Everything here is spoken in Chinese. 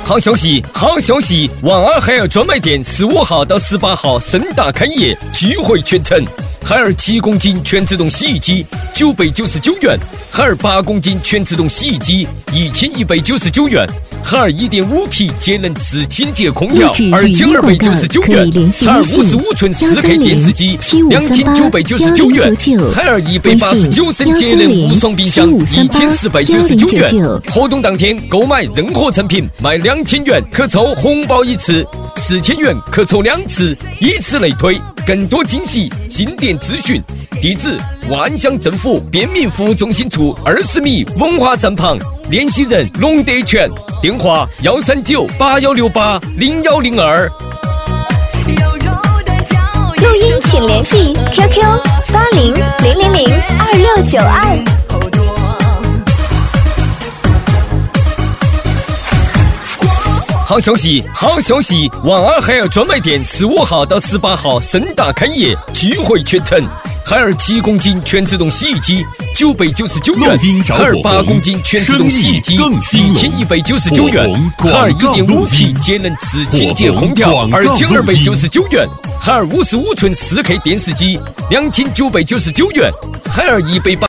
好消息，好消息！万尔海尔专卖店15号到18号盛大开业，聚会全城。海尔7公斤全自动洗衣机999元，海尔8公斤全自动洗衣机1199元，海尔1.5匹节能自清洁空调2299元，海尔55寸4K 电视机2999元，海尔189升节能无双冰箱1499元。活动当天购买任何产品买2000元可抽红包一次，4000元可抽2次，以此类推。更多惊喜，进店咨询。地址：万象政府便民服务中心处20米文化站旁。联系人：龙德全。电话：13981680102。 录音请联系 QQ8000022692。 好消息，好消息！万尔海尔专卖店15号到18号盛大开业，聚会全城。海尔7公斤全自动洗衣机999元，海尔8公斤全自动洗衣机1199元，海尔1.5匹节能自清洁空调2299元，海尔55寸4K 电视机2999元，海尔180